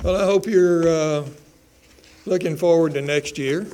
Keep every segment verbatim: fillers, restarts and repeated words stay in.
Well, I hope you're uh, looking forward to next year.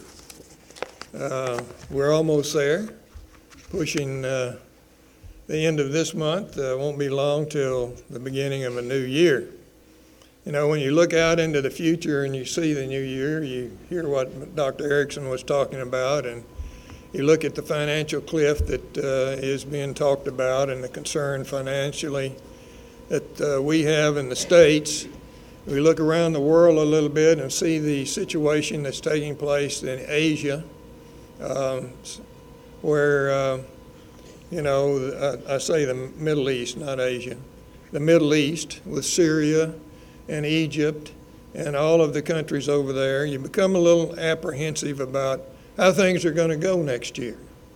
Uh, we're almost there, pushing uh, the end of this month. Uh, won't be long till the beginning of a new year. You know, when you look out into the future and you see the new year, you hear what Doctor Erickson was talking about, and you look at the financial cliff that uh, is being talked about and the concern financially that uh, we have in the States. We look around the world a little bit and see the situation that's taking place in Asia, um, where, uh, you know, I, I say the Middle East, not Asia, the Middle East with Syria and Egypt and all of the countries over there. You become a little apprehensive about how things are going to go next year.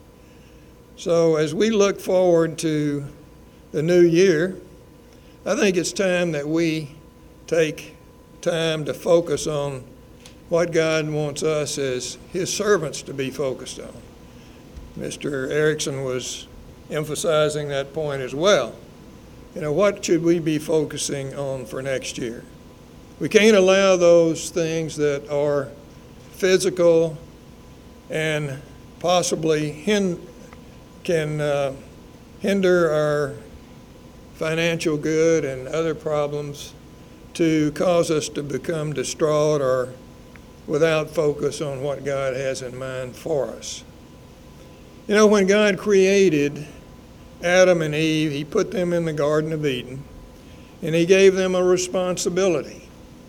So as we look forward to the new year, I think it's time that we take time to focus on what God wants us as His servants to be focused on. Mister Erickson was emphasizing that point as well. You know, what should we be focusing on for next year? We can't allow those things that are physical and possibly hin- can uh, hinder our financial good and other problems to cause us to become distraught or without focus on what God has in mind for us. You know, when God created Adam and Eve, He put them in the Garden of Eden, and He gave them a responsibility.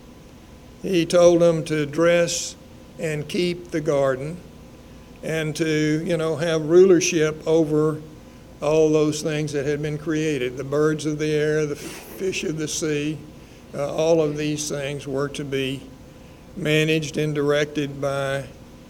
He told them to dress and keep the garden and to, you know, have rulership over all those things that had been created, the birds of the air, the fish of the sea. Uh, all of these things were to be managed and directed by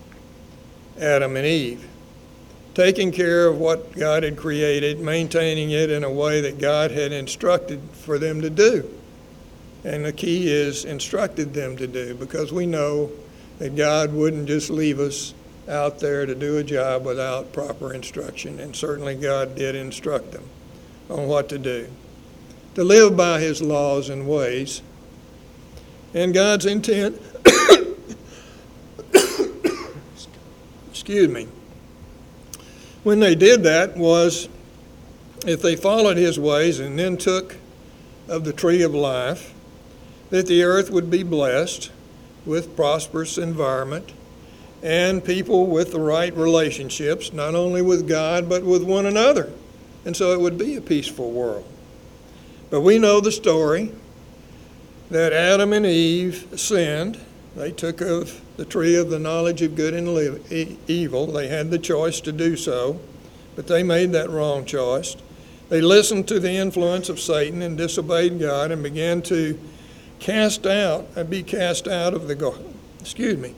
Adam and Eve. Taking care of what God had created, maintaining it in a way that God had instructed for them to do. And the key is instructed them to do, because we know that God wouldn't just leave us out there to do a job without proper instruction, and certainly God did instruct them on what to do, to live by His laws and ways. And God's intent, excuse me, when they did that was if they followed His ways and then took of the tree of life, that the earth would be blessed with prosperous environment and people with the right relationships, not only with God, but with one another. And so it would be a peaceful world. But we know the story that Adam and Eve sinned. They took of the tree of the knowledge of good and evil. They had the choice to do so, but they made that wrong choice. They listened to the influence of Satan and disobeyed God and began to cast out, and be cast out of the garden. Excuse me.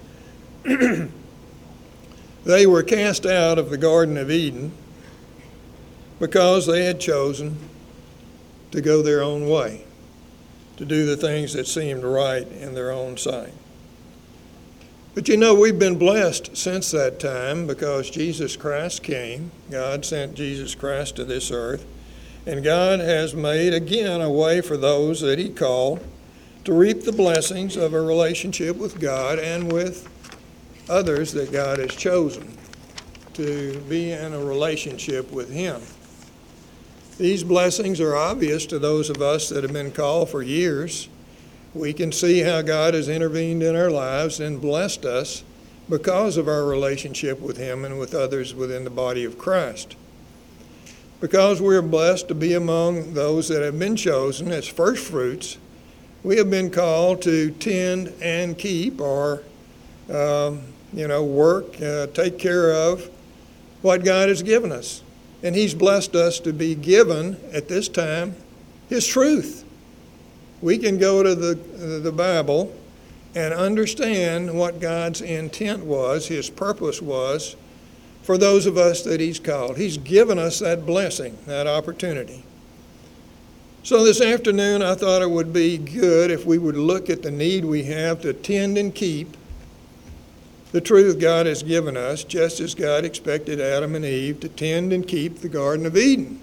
They were cast out of the Garden of Eden because they had chosen to go their own way, to do the things that seemed right in their own sight. But you know, we've been blessed since that time because Jesus Christ came. God sent Jesus Christ to this earth, and God has made again a way for those that He called to reap the blessings of a relationship with God and with others that God has chosen to be in a relationship with Him. These blessings are obvious to those of us that have been called for years. We can see how God has intervened in our lives and blessed us because of our relationship with Him and with others within the body of Christ. Because we're blessed to be among those that have been chosen as first fruits, we have been called to tend and keep or, um, you know, work, uh, take care of what God has given us. And He's blessed us to be given at this time His truth. We can go to the, the Bible and understand what God's intent was, His purpose was, for those of us that He's called. He's given us that blessing, that opportunity. So this afternoon, I thought it would be good if we would look at the need we have to tend and keep the truth God has given us, just as God expected Adam and Eve to tend and keep the Garden of Eden.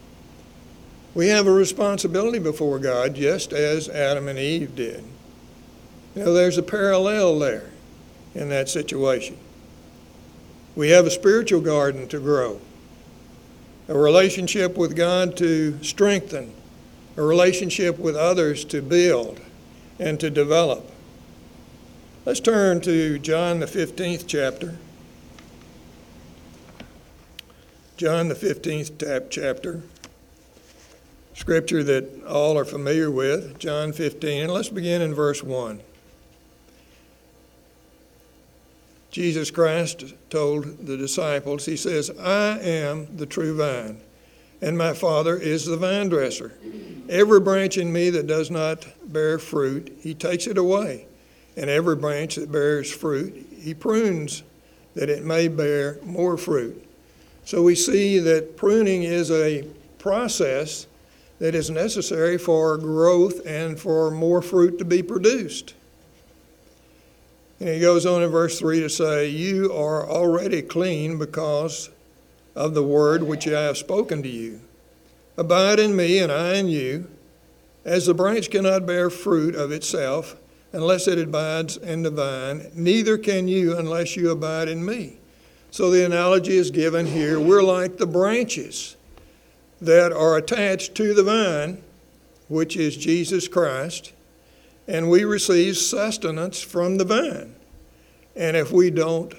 We have a responsibility before God, just as Adam and Eve did. You know, there's a parallel there in that situation. We have a spiritual garden to grow, a relationship with God to strengthen, a relationship with others to build and to develop. Let's turn to John the fifteenth chapter. John the fifteenth chapter, scripture that all are familiar with, John fifteen, and let's begin in verse one. Jesus Christ told the disciples, he says, I am the true vine, and my Father is the vine dresser. Every branch in me that does not bear fruit, he takes it away. And every branch that bears fruit, he prunes that it may bear more fruit. So we see that pruning is a process that is necessary for growth and for more fruit to be produced. And he goes on in verse three to say, you are already clean because of the word which I have spoken to you. Abide in me and I in you. As the branch cannot bear fruit of itself unless it abides in the vine, neither can you unless you abide in me. So the analogy is given here. We're like the branches that are attached to the vine, which is Jesus Christ, and we receive sustenance from the vine. And if we don't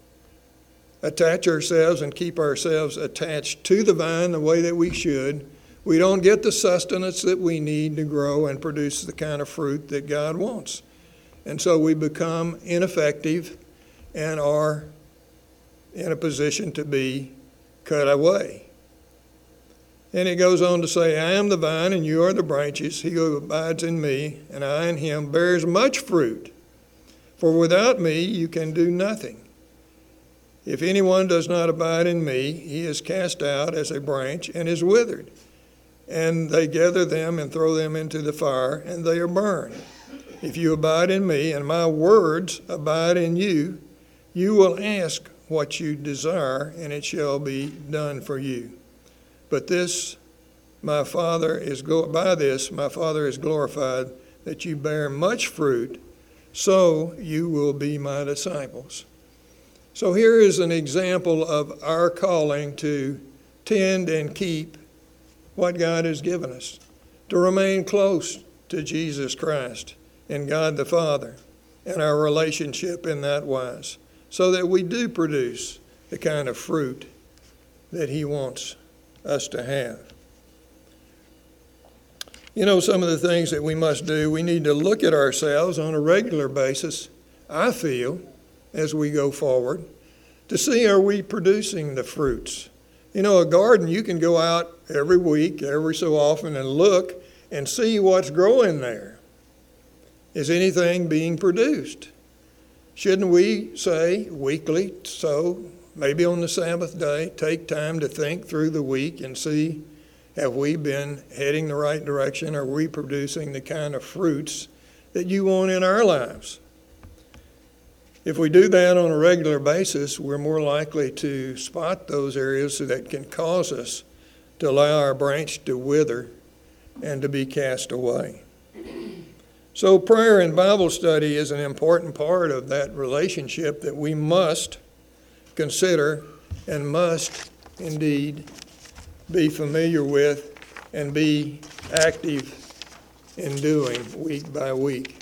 attach ourselves and keep ourselves attached to the vine the way that we should, we don't get the sustenance that we need to grow and produce the kind of fruit that God wants. And so we become ineffective and are in a position to be cut away. And it goes on to say, I am the vine and you are the branches. He who abides in me and I in him bears much fruit. For without me you can do nothing. If anyone does not abide in me, he is cast out as a branch and is withered. And they gather them and throw them into the fire, and they are burned. If you abide in me and my words abide in you, you will ask what you desire, and it shall be done for you. But this, my Father is by this, my Father is glorified, that you bear much fruit, so you will be my disciples. So here is an example of our calling to tend and keep what God has given us, to remain close to Jesus Christ and God the Father and our relationship in that wise, so that we do produce the kind of fruit that he wants us to have. You know, some of the things that we must do, we need to look at ourselves on a regular basis, I feel, as we go forward, to see, are we producing the fruits? You know, a garden, you can go out every week, every so often, and look and see what's growing there. Is anything being produced? Shouldn't we say weekly, so maybe on the Sabbath day, take time to think through the week and see, have we been heading the right direction? Are we producing the kind of fruits that you want in our lives? If we do that on a regular basis, we're more likely to spot those areas that can cause us to allow our branch to wither and to be cast away. So prayer and Bible study is an important part of that relationship that we must consider and must indeed be familiar with and be active in doing week by week.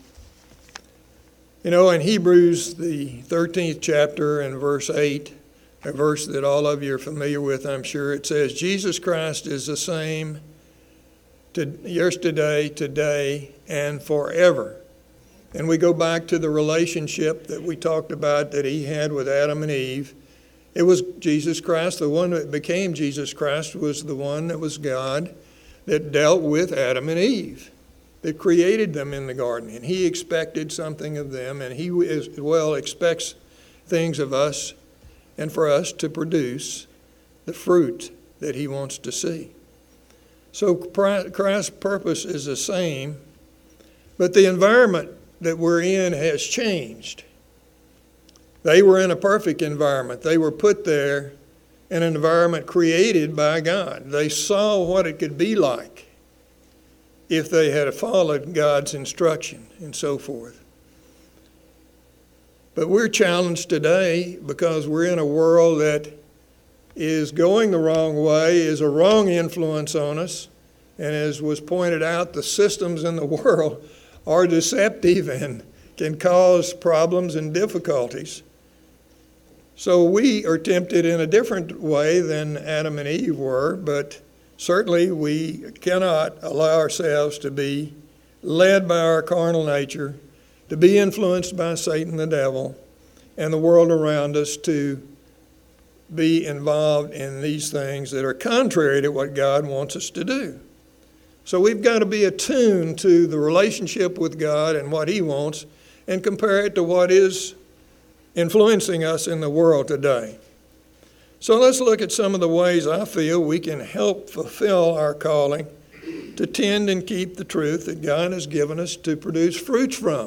You know, in Hebrews, the thirteenth chapter and verse eight, a verse that all of you are familiar with, I'm sure, it says, Jesus Christ is the same to yesterday, today, and forever. And we go back to the relationship that we talked about that he had with Adam and Eve. It was Jesus Christ, the one that became Jesus Christ was the one that was God that dealt with Adam and Eve, that created them in the garden. And he expected something of them, and he as well expects things of us and for us to produce the fruit that he wants to see. So Christ's purpose is the same, but the environment that we're in has changed. They were in a perfect environment. They were put there in an environment created by God. They saw what it could be like if they had followed God's instruction and so forth. But we're challenged today because we're in a world that is going the wrong way, is a wrong influence on us. And as was pointed out, the systems in the world are deceptive and can cause problems and difficulties. So we are tempted in a different way than Adam and Eve were, but certainly we cannot allow ourselves to be led by our carnal nature, to be influenced by Satan the devil and the world around us, to be involved in these things that are contrary to what God wants us to do. So we've got to be attuned to the relationship with God and what He wants and compare it to what is influencing us in the world today. So let's look at some of the ways I feel we can help fulfill our calling to tend and keep the truth that God has given us to produce fruits from.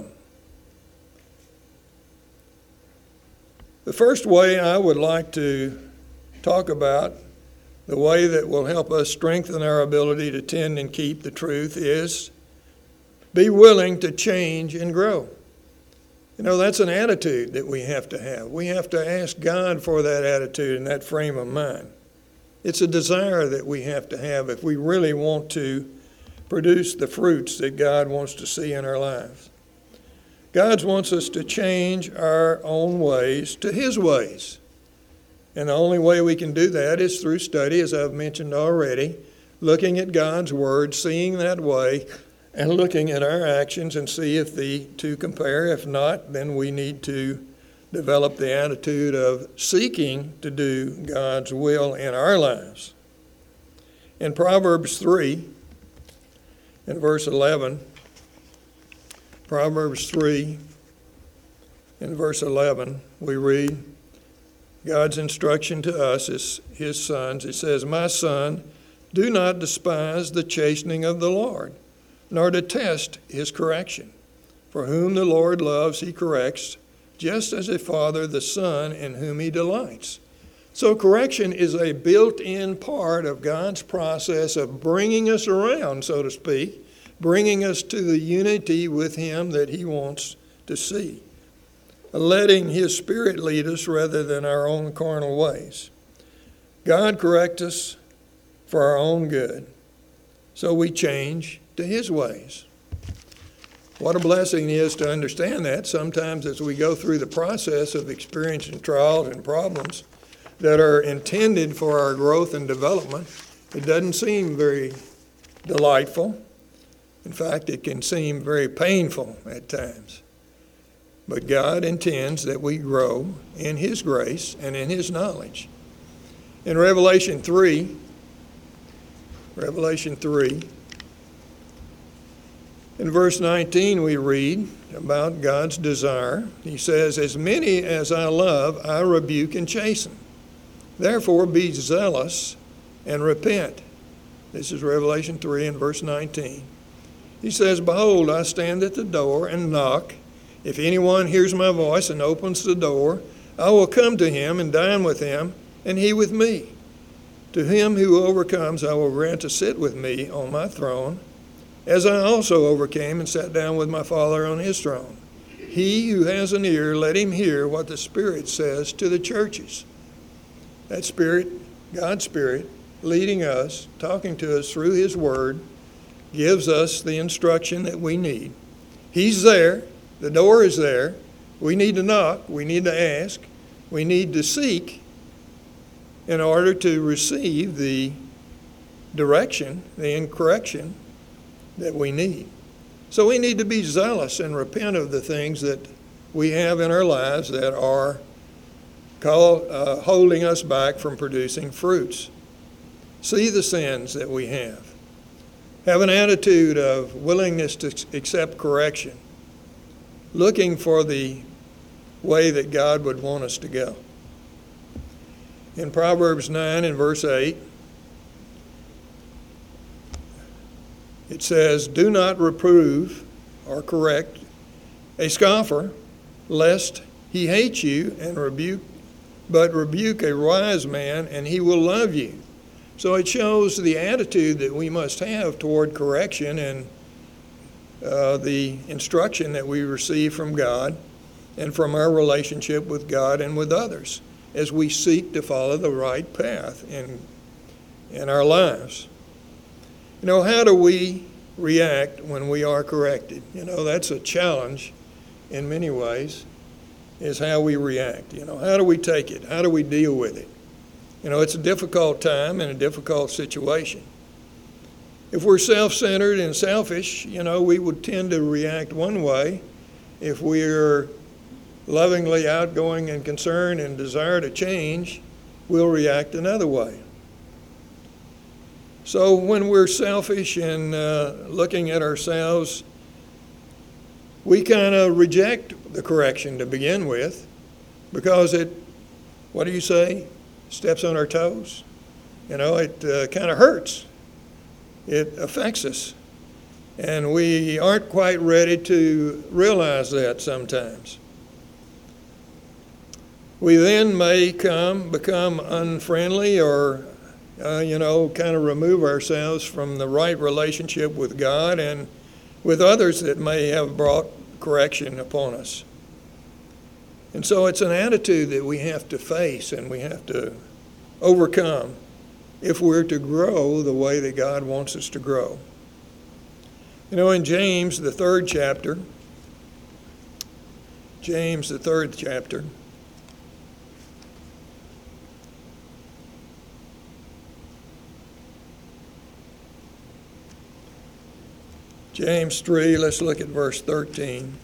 The first way I would like to talk about, the way that will help us strengthen our ability to tend and keep the truth, is be willing to change and grow. You know, that's an attitude that we have to have. We have to ask God for that attitude and that frame of mind. It's a desire that we have to have if we really want to produce the fruits that God wants to see in our lives. God wants us to change our own ways to His ways. And the only way we can do that is through study, as I've mentioned already, looking at God's Word, seeing that way, and looking at our actions and see if the two compare. If not, then we need to develop the attitude of seeking to do God's will in our lives. In Proverbs three, in verse eleven, Proverbs three, in verse eleven, we read God's instruction to us as His sons. It says, "My son, do not despise the chastening of the Lord, nor detest His correction. For whom the Lord loves, He corrects, just as a father the son in whom He delights." So correction is a built-in part of God's process of bringing us around, so to speak, bringing us to the unity with Him that He wants to see, letting His Spirit lead us rather than our own carnal ways. God corrects us for our own good, so we change to His ways. What a blessing it is to understand that. Sometimes as we go through the process of experiencing trials and problems that are intended for our growth and development, it doesn't seem very delightful. In fact, it can seem very painful at times. But God intends that we grow in His grace and in His knowledge. In Revelation three, Revelation three, in verse nineteen, we read about God's desire. He says, "As many as I love, I rebuke and chasten. Therefore be zealous and repent." This is Revelation three and verse nineteen. He says, "Behold, I stand at the door and knock. If anyone hears my voice and opens the door, I will come to him and dine with him, and he with me. To him who overcomes, I will grant to sit with me on my throne, as I also overcame and sat down with my Father on His throne. He who has an ear, let him hear what the Spirit says to the churches." That Spirit, God's Spirit, leading us, talking to us through His Word, gives us the instruction that we need. He's there. The door is there. We need to knock. We need to ask. We need to seek in order to receive the direction, the correction that we need. So we need to be zealous and repent of the things that we have in our lives that are call, uh, holding us back from producing fruits. See the sins that we have. Have an attitude of willingness to accept correction, looking for the way that God would want us to go. In Proverbs nine and verse eight, it says, "Do not reprove or correct a scoffer, lest he hate you and rebuke, but rebuke a wise man, and he will love you." So it shows the attitude that we must have toward correction and uh, the instruction that we receive from God and from our relationship with God and with others as we seek to follow the right path in, in our lives. You know, how do we react when we are corrected? You know, that's a challenge in many ways, is how we react. You know, how do we take it? How do we deal with it? You know, it's a difficult time and a difficult situation. If we're self-centered and selfish, you know, we would tend to react one way. If we're lovingly outgoing and concerned and desire to change, we'll react another way. So when we're selfish and uh, looking at ourselves, we kind of reject the correction to begin with because it, what do you say, steps on our toes? You know, it uh, kind of hurts. It affects us. And we aren't quite ready to realize that sometimes. We then may come, become unfriendly or, uh, you know, kind of remove ourselves from the right relationship with God and with others that may have brought correction upon us. And so it's an attitude that we have to face and we have to overcome if we're to grow the way that God wants us to grow. You know, in James, the third chapter, James, the third chapter, James three, let's look at verse thirteen.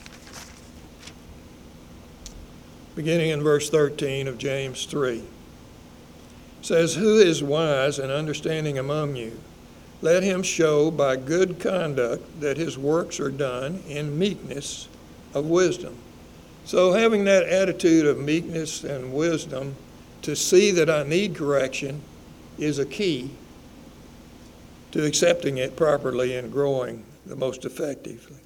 Beginning in verse thirteen of James three. It says, "Who is wise and understanding among you? Let him show by good conduct that his works are done in meekness of wisdom." So having that attitude of meekness and wisdom to see that I need correction is a key to accepting it properly and growing the most effectively.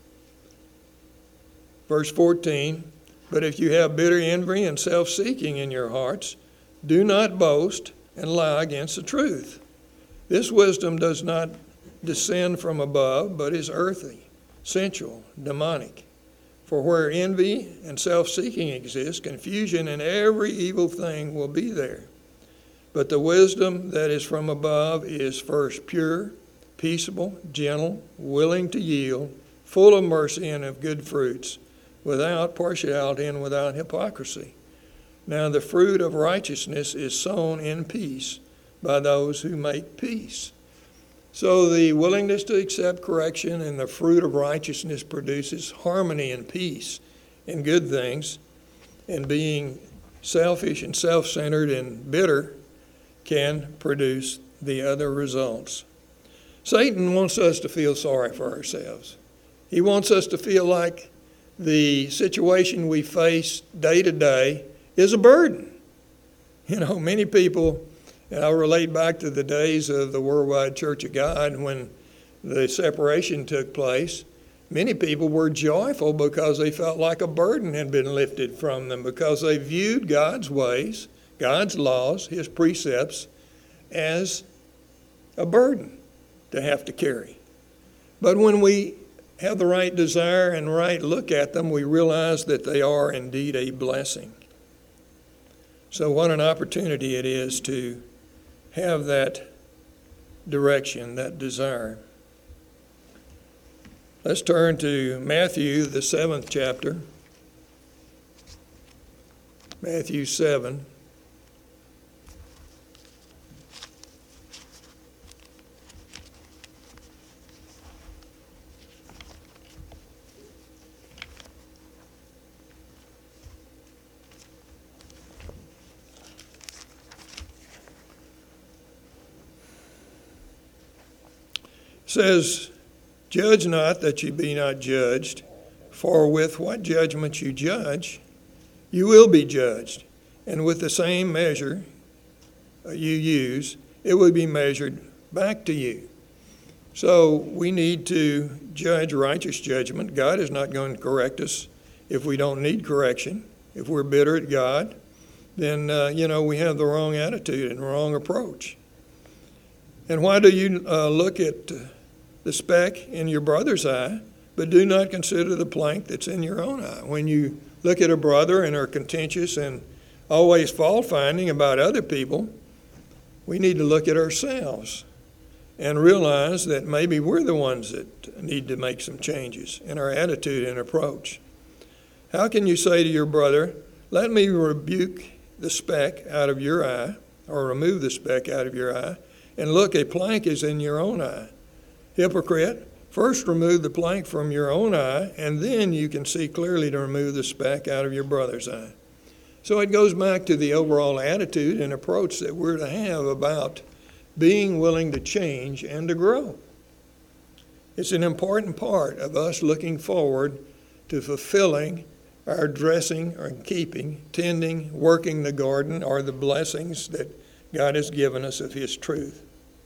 Verse fourteen, "But if you have bitter envy and self-seeking in your hearts, do not boast and lie against the truth. This wisdom does not descend from above, but is earthly, sensual, demonic. For where envy and self-seeking exist, confusion and every evil thing will be there. But the wisdom that is from above is first pure, peaceable, gentle, willing to yield, full of mercy and of good fruits, without partiality and without hypocrisy. Now the fruit of righteousness is sown in peace by those who make peace." So the willingness to accept correction and the fruit of righteousness produces harmony and peace and good things, and being selfish and self-centered and bitter can produce the other results. Satan wants us to feel sorry for ourselves. He wants us to feel like the situation we face day to day is a burden. You know, many people, and I'll relate back to the days of the Worldwide Church of God when the separation took place. Many people were joyful because they felt like a burden had been lifted from them, because they viewed God's ways, God's laws, His precepts, as a burden to have to carry. But when we have the right desire and right look at them, we realize that they are indeed a blessing. So what an opportunity it is to have that direction, that desire. Let's turn to Matthew, the seventh chapter. Matthew seven. Says, "Judge not that you be not judged, for with what judgment you judge, you will be judged. And with the same measure you use, it will be measured back to you." So we need to judge righteous judgment. God is not going to correct us if we don't need correction. If we're bitter at God, then, uh, you know, we have the wrong attitude and wrong approach. And why do you uh, look at the speck in your brother's eye, but do not consider the plank that's in your own eye. When you look at a brother and are contentious and always fault-finding about other people, we need to look at ourselves and realize that maybe we're the ones that need to make some changes in our attitude and approach. How can you say to your brother, let me rebuke the speck out of your eye, or remove the speck out of your eye, and look, a plank is in your own eye? Hypocrite, first remove the plank from your own eye, and then you can see clearly to remove the speck out of your brother's eye. So it goes back to the overall attitude and approach that we're to have about being willing to change and to grow. It's an important part of us looking forward to fulfilling our dressing or keeping, tending, working the garden, or the blessings that God has given us of His truth.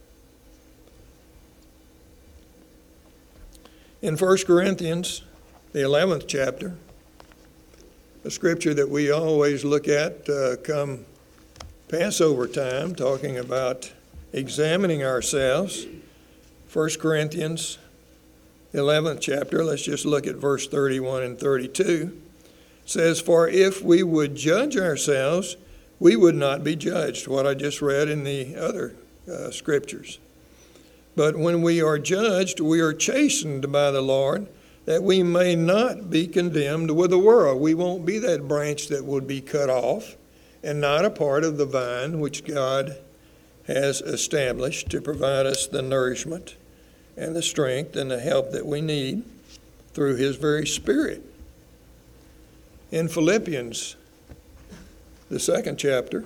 In First Corinthians, the eleventh chapter, a scripture that we always look at uh, come Passover time, talking about examining ourselves. First Corinthians, eleventh chapter, let's just look at verse thirty-one and thirty-two. It says, for if we would judge ourselves, we would not be judged, what I just read in the other uh, scriptures. But when we are judged, we are chastened by the Lord, that we may not be condemned with the world. We won't be that branch that would be cut off and not a part of the vine which God has established to provide us the nourishment and the strength and the help that we need through His very Spirit. In Philippians, the second chapter,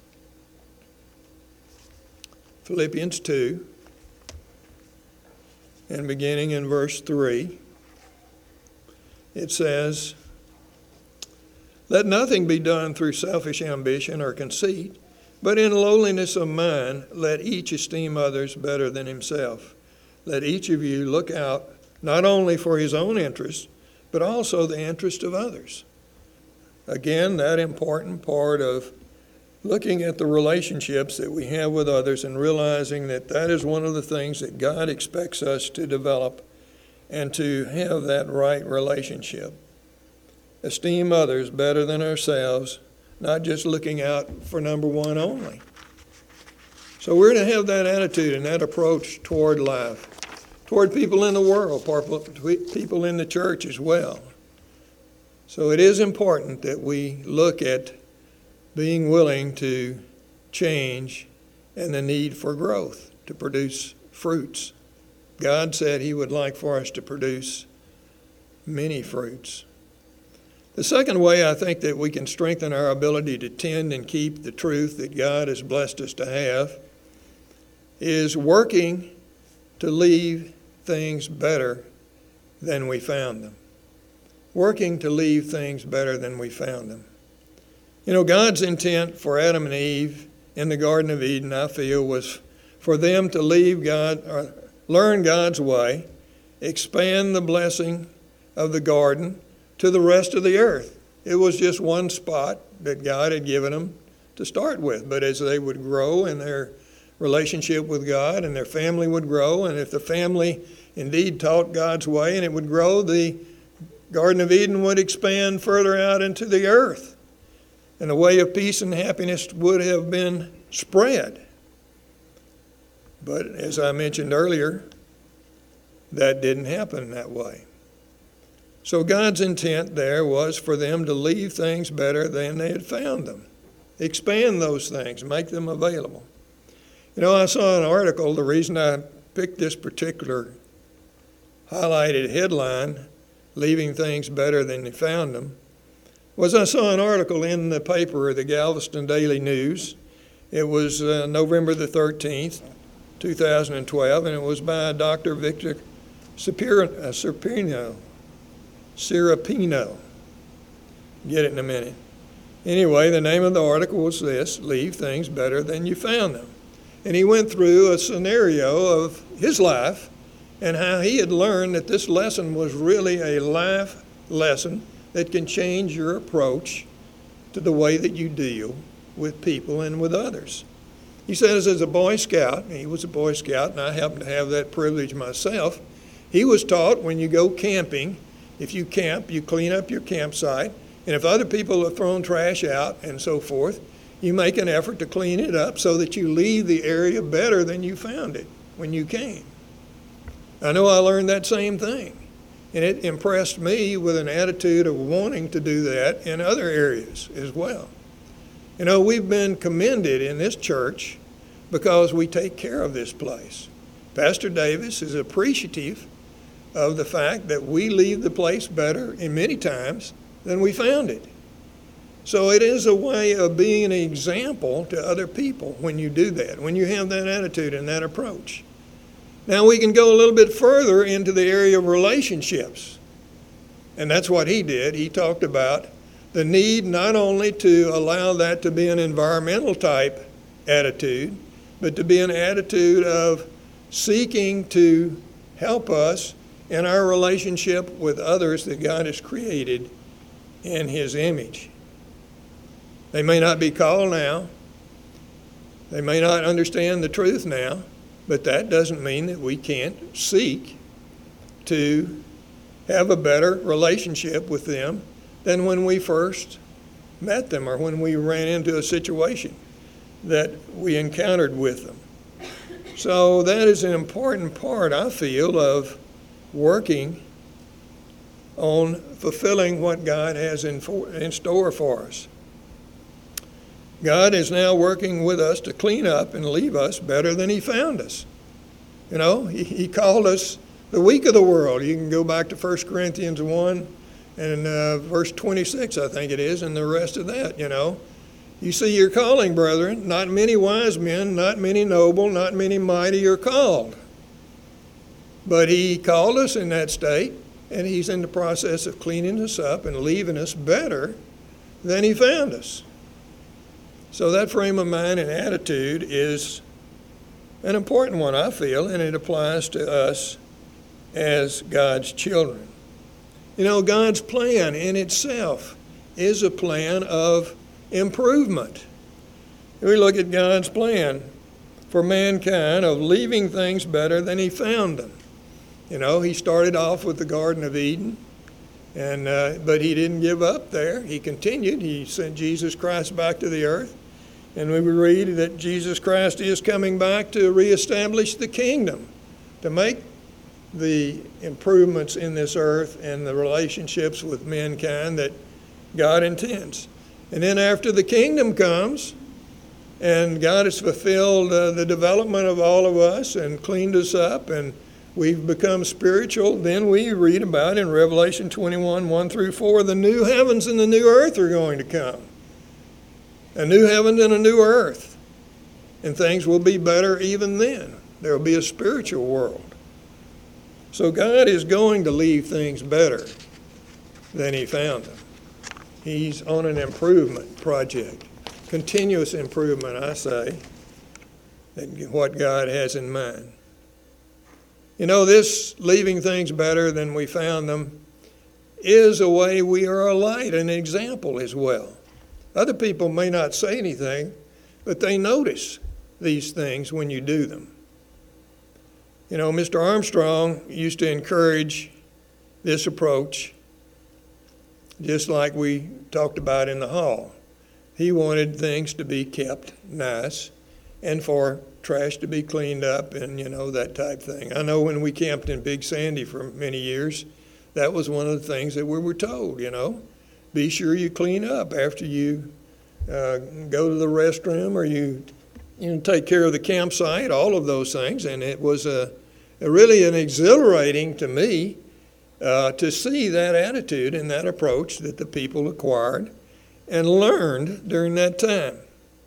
Philippians two, and beginning in verse three, it says, let nothing be done through selfish ambition or conceit, but in lowliness of mind, let each esteem others better than himself. Let each of you look out not only for his own interest, but also the interest of others. Again, that important part of looking at the relationships that we have with others and realizing that that is one of the things that God expects us to develop and to have that right relationship. Esteem others better than ourselves, not just looking out for number one only. So we're to have that attitude and that approach toward life, toward people in the world, people in the church as well. So it is important that we look at being willing to change and the need for growth to produce fruits. God said He would like for us to produce many fruits. The second way I think that we can strengthen our ability to tend and keep the truth that God has blessed us to have is working to leave things better than we found them. Working to leave things better than we found them. You know, God's intent for Adam and Eve in the Garden of Eden, I feel, was for them to leave God, or learn God's way, expand the blessing of the garden to the rest of the earth. It was just one spot that God had given them to start with. But as they would grow in their relationship with God and their family would grow, and if the family indeed taught God's way and it would grow, the Garden of Eden would expand further out into the earth. And the way of peace and happiness would have been spread. But as I mentioned earlier, that didn't happen that way. So God's intent there was for them to leave things better than they had found them. Expand those things, make them available. You know, I saw an article, the reason I picked this particular highlighted headline, leaving things better than they found them, was I saw an article in the paper, the Galveston Daily News. It was uh, November the thirteenth, two thousand twelve, and it was by Doctor Victor Serapino. Serapino. Get it in a minute. Anyway, the name of the article was this: Leave Things Better Than You Found Them. And he went through a scenario of his life and how he had learned that this lesson was really a life lesson that can change your approach to the way that you deal with people and with others. He says as a Boy Scout, he was a Boy Scout, and I happen to have that privilege myself, He was taught when you go camping, if you camp, you clean up your campsite. And if other people have thrown trash out and so forth, you make an effort to clean it up so that you leave the area better than you found it when you came. I know I learned that same thing. And it impressed me with an attitude of wanting to do that in other areas as well. You know, we've been commended in this church because we take care of this place. Pastor Davis is appreciative of the fact that we leave the place better, in many times, than we found it. So it is a way of being an example to other people when you do that, when you have that attitude and that approach. Now we can go a little bit further into the area of relationships. And that's what he did. He talked about the need not only to allow that to be an environmental type attitude, but to be an attitude of seeking to help us in our relationship with others that God has created in his image. They may not be called now. They may not understand the truth now, but that doesn't mean that we can't seek to have a better relationship with them than when we first met them or when we ran into a situation that we encountered with them. So that is an important part, I feel, of working on fulfilling what God has in, for, in store for us. God is now working with us to clean up and leave us better than he found us. You know, he, he called us the weak of the world. You can go back to First Corinthians one and uh, verse twenty-six, I think it is, and the rest of that, you know. You see your calling, brethren. Not many wise men, not many noble, not many mighty are called. But he called us in that state, and he's in the process of cleaning us up and leaving us better than he found us. So that frame of mind and attitude is an important one, I feel, and it applies to us as God's children. You know, God's plan in itself is a plan of improvement. We look at God's plan for mankind of leaving things better than he found them. You know, he started off with the Garden of Eden, and uh, but he didn't give up there. He continued. He sent Jesus Christ back to the earth. And we read that Jesus Christ is coming back to reestablish the kingdom, to make the improvements in this earth and the relationships with mankind that God intends. And then after the kingdom comes, and God has fulfilled uh, the development of all of us and cleaned us up, and we've become spiritual, then we read about in Revelation twenty-one, one through four, the new heavens and the new earth are going to come. A new heaven and a new earth. And things will be better even then. There will be a spiritual world. So God is going to leave things better than he found them. He's on an improvement project. Continuous improvement, I say, than what God has in mind. You know, this leaving things better than we found them is a way we are a light, an example as well. Other people may not say anything, but they notice these things when you do them. You know, Mister Armstrong used to encourage this approach, just like we talked about in the hall. He wanted things to be kept nice and for trash to be cleaned up and, you know, that type thing. I know when we camped in Big Sandy for many years, that was one of the things that we were told, you know. Be sure you clean up after you uh, go to the restroom or you, you know, take care of the campsite, all of those things. And it was a, a really an exhilarating to me uh, to see that attitude and that approach that the people acquired and learned during that time.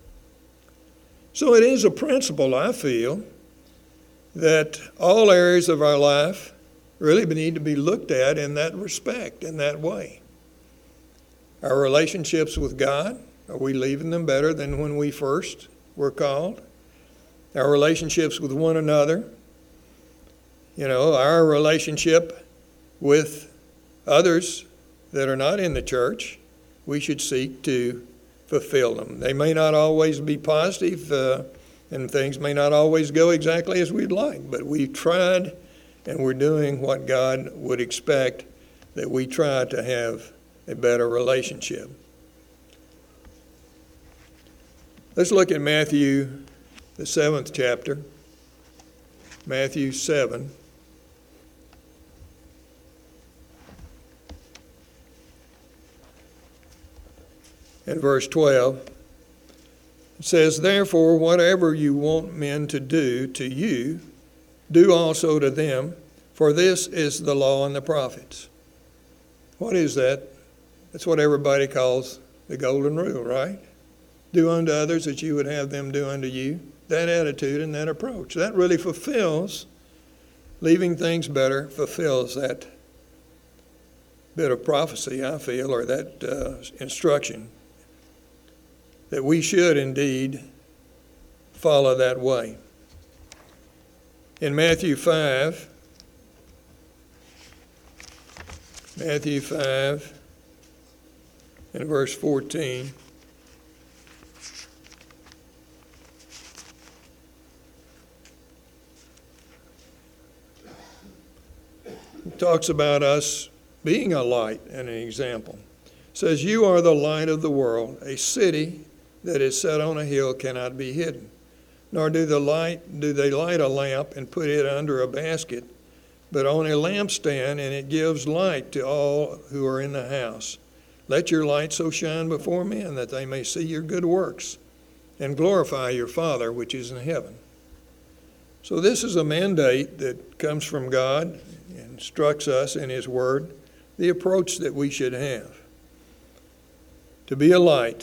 So it is a principle, I feel, that all areas of our life really need to be looked at in that respect, in that way. Our relationships with God, are we leaving them better than when we first were called? Our relationships with one another, you know, our relationship with others that are not in the church, we should seek to fulfill them. They may not always be positive, uh, and things may not always go exactly as we'd like, but we've tried and we're doing what God would expect, that we try to have a better relationship. Let's look at Matthew, the seventh chapter, Matthew seven. And verse twelve. It says, "Therefore, whatever you want men to do to you, do also to them, for this is the law and the prophets." What is that? That's what everybody calls the golden rule, right? Do unto others as you would have them do unto you. That attitude and that approach, that really fulfills, leaving things better, fulfills that bit of prophecy, I feel, or that uh, instruction, that we should indeed follow that way. In Matthew five, Matthew five, in verse fourteen, it talks about us being a light and an example. It says, "You are the light of the world. A city that is set on a hill cannot be hidden. Nor do the light do they light a lamp and put it under a basket, but on a lampstand, and it gives light to all who are in the house. Let your light so shine before men that they may see your good works and glorify your Father which is in heaven." So this is a mandate that comes from God, instructs us in His Word, the approach that we should have. To be a light.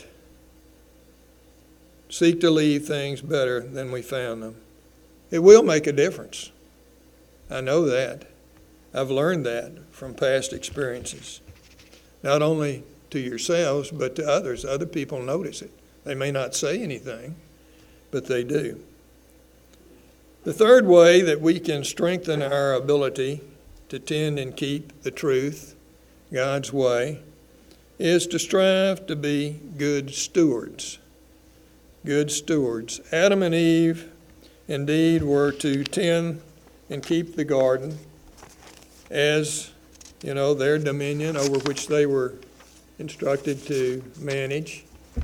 Seek to leave things better than we found them. It will make a difference. I know that. I've learned that from past experiences. Not only to yourselves, but to others. Other people notice it. They may not say anything, but they do. The third way that we can strengthen our ability to tend and keep the truth, God's way, is to strive to be good stewards. Good stewards. Adam and Eve, indeed, were to tend and keep the garden as, you know, their dominion over which they were instructed to manage.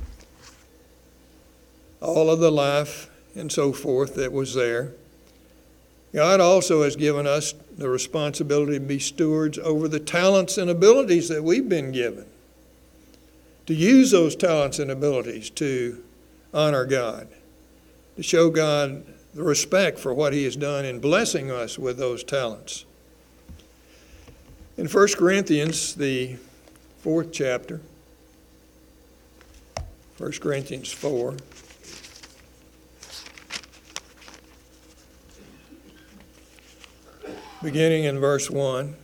All of the life and so forth that was there. God also has given us the responsibility to be stewards over the talents and abilities that we've been given. To use those talents and abilities to honor God, to show God the respect for what He has done in blessing us with those talents. In First Corinthians, the fourth chapter, First Corinthians four, beginning in verse one,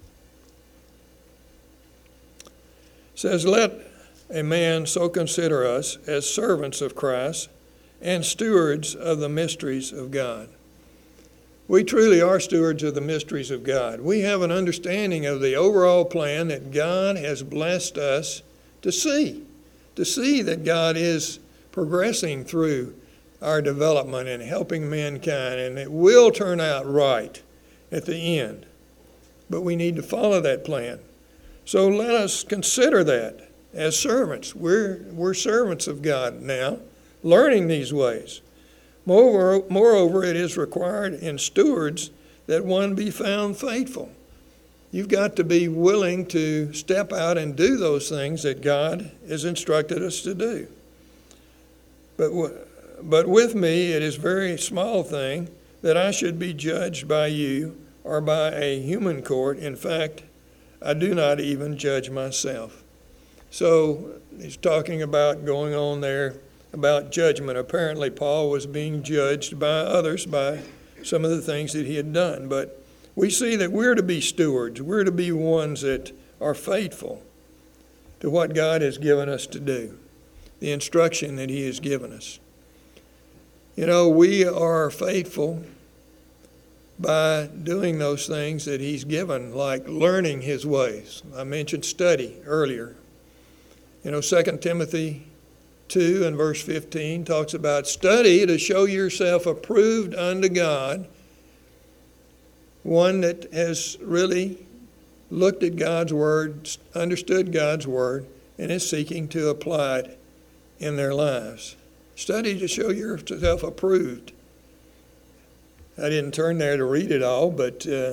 says, "Let a man so consider us as servants of Christ and stewards of the mysteries of God." We truly are stewards of the mysteries of God. We have an understanding of the overall plan that God has blessed us to see, to see that God is progressing through our development and helping mankind, and it will turn out right at the end. But we need to follow that plan. So let us consider that as servants. We're, we're servants of God now, learning these ways. Moreover, moreover, it is required in stewards that one be found faithful. You've got to be willing to step out and do those things that God has instructed us to do. But, but with me, it is a very small thing that I should be judged by you or by a human court. In fact, I do not even judge myself. So he's talking about going on there about judgment. Apparently, Paul was being judged by others by some of the things that he had done. But we see that we're to be stewards. We're to be ones that are faithful to what God has given us to do, the instruction that He has given us. You know, we are faithful by doing those things that He's given, like learning His ways. I mentioned study earlier. You know, Second Timothy two and verse fifteen talks about study to show yourself approved unto God, one that has really looked at God's Word, understood God's Word, and is seeking to apply it in their lives. Study to show yourself approved. I didn't turn there to read it all, but uh,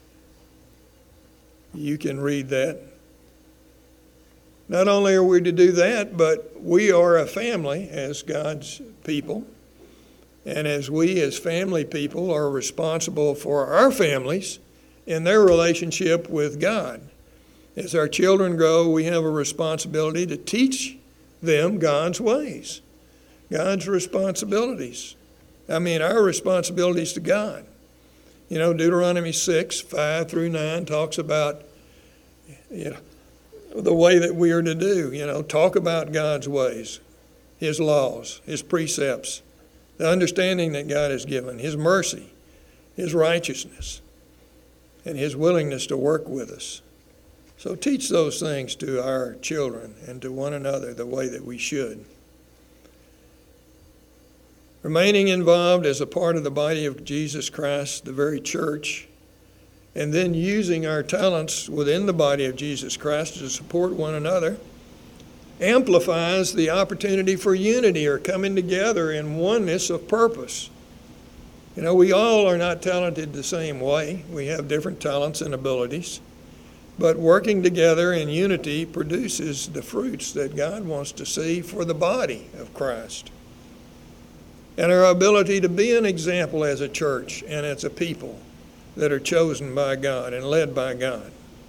you can read that. Not only are we to do that, but we are a family as God's people. And as we as family people are responsible for our families in their relationship with God. As our children grow, we have a responsibility to teach them God's ways, God's responsibilities. I mean, our responsibilities to God. You know, Deuteronomy six, five through nine talks about, you know, the way that we are to do, you know, talk about God's ways, His laws, His precepts, the understanding that God has given, His mercy, His righteousness, and His willingness to work with us. So teach those things to our children and to one another the way that we should. Remaining involved as a part of the body of Jesus Christ, the very church, and then using our talents within the body of Jesus Christ to support one another, amplifies the opportunity for unity or coming together in oneness of purpose. You know, we all are not talented the same way. We have different talents and abilities. But working together in unity produces the fruits that God wants to see for the body of Christ. And our ability to be an example as a church and as a people that are chosen by God and led by God.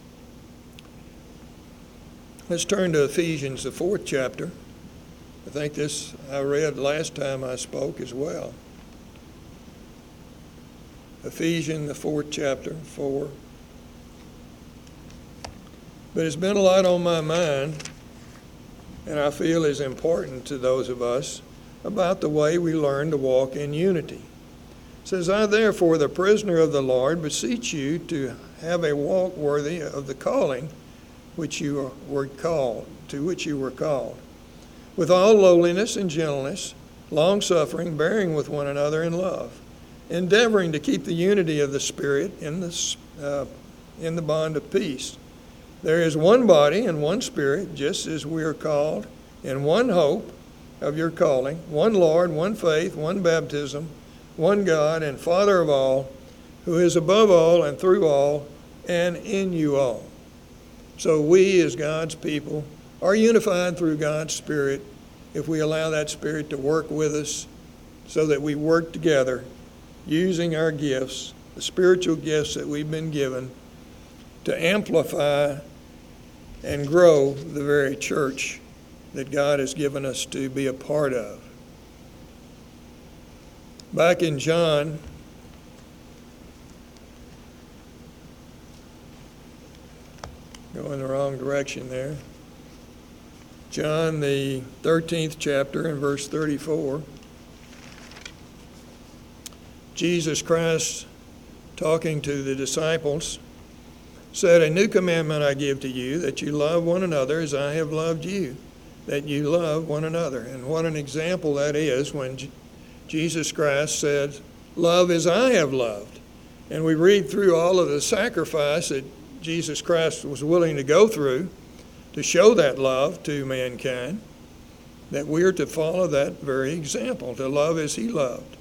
Let's turn to Ephesians, the fourth chapter. I think this I read last time I spoke as well. Ephesians, the fourth chapter, four. But it's been a lot on my mind, and I feel is important to those of us, about the way we learn to walk in unity. It says, I therefore, the prisoner of the Lord, beseech you to have a walk worthy of the calling which you were called, to which you were called, with all lowliness and gentleness, long-suffering, bearing with one another in love, endeavoring to keep the unity of the Spirit in the, uh, in the bond of peace. There is one body and one Spirit, just as we are called, in one hope of your calling, one Lord, one faith, one baptism, one God and Father of all, who is above all and through all and in you all. So we as God's people are unified through God's Spirit if we allow that Spirit to work with us so that we work together using our gifts, the spiritual gifts that we've been given, to amplify and grow the very church that God has given us to be a part of. Back in John, going the wrong direction there. John, the thirteenth chapter and verse thirty-four. Jesus Christ, talking to the disciples, said, a new commandment I give to you, that you love one another as I have loved you, that you love one another. And what an example that is when J- Jesus Christ said, love as I have loved. And we read through all of the sacrifice that Jesus Christ was willing to go through to show that love to mankind, that we are to follow that very example, to love as he loved.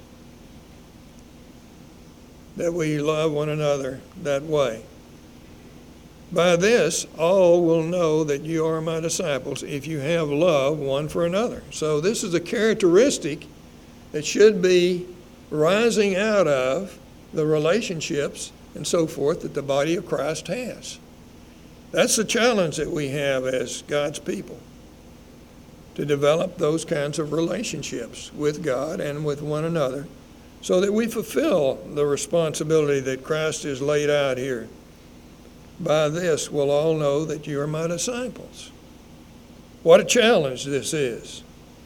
That we love one another that way. By this, all will know that you are my disciples if you have love one for another. So this is a characteristic that should be rising out of the relationships and so forth that the body of Christ has. That's the challenge that we have as God's people, to develop those kinds of relationships with God and with one another so that we fulfill the responsibility that Christ has laid out here. By this will all know that you are my disciples. What a challenge this is.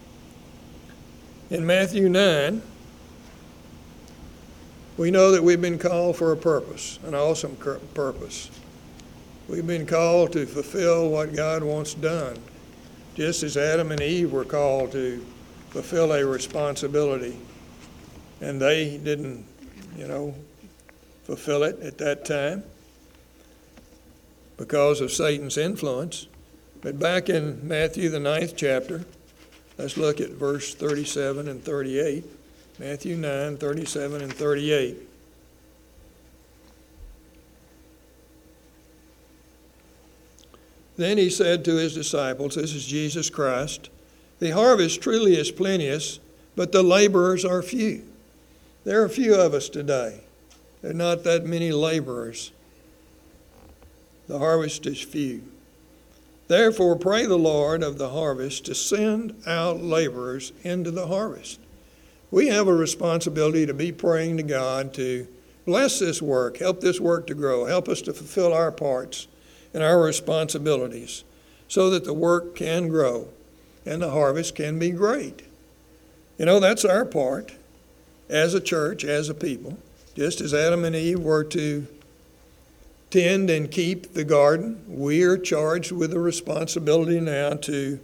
In Matthew nine, we know that we've been called for a purpose, an awesome purpose. We've been called to fulfill what God wants done, just as Adam and Eve were called to fulfill a responsibility. And they didn't, you know, fulfill it at that time because of Satan's influence. But back in Matthew, the ninth chapter, let's look at verse thirty-seven and thirty-eight. Matthew nine, thirty-seven and thirty-eight. Then he said to his disciples, this is Jesus Christ, the harvest truly is plenteous, but the laborers are few. There are few of us today. There are not that many laborers. The harvest is few. Therefore, pray the Lord of the harvest to send out laborers into the harvest. We have a responsibility to be praying to God to bless this work, help this work to grow, help us to fulfill our parts and our responsibilities so that the work can grow and the harvest can be great. You know, that's our part as a church, as a people. Just as Adam and Eve were to tend and keep the garden, we are charged with the responsibility now to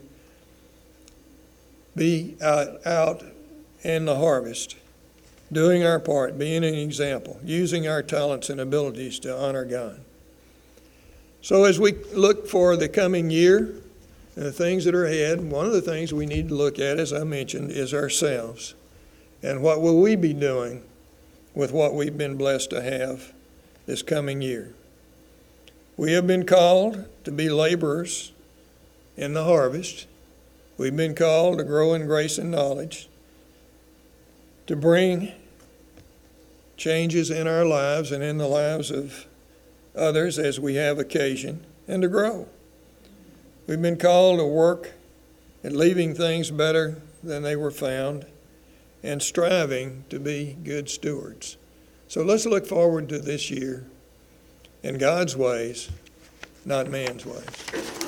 be out, out in the harvest, doing our part, being an example, using our talents and abilities to honor God. So as we look for the coming year and the things that are ahead, one of the things we need to look at, as I mentioned, is ourselves. And what will we be doing with what we've been blessed to have this coming year? We have been called to be laborers in the harvest. We've been called to grow in grace and knowledge, to bring changes in our lives and in the lives of others as we have occasion, and to grow. We've been called to work at leaving things better than they were found and striving to be good stewards. So let's look forward to this year in God's ways, not man's ways.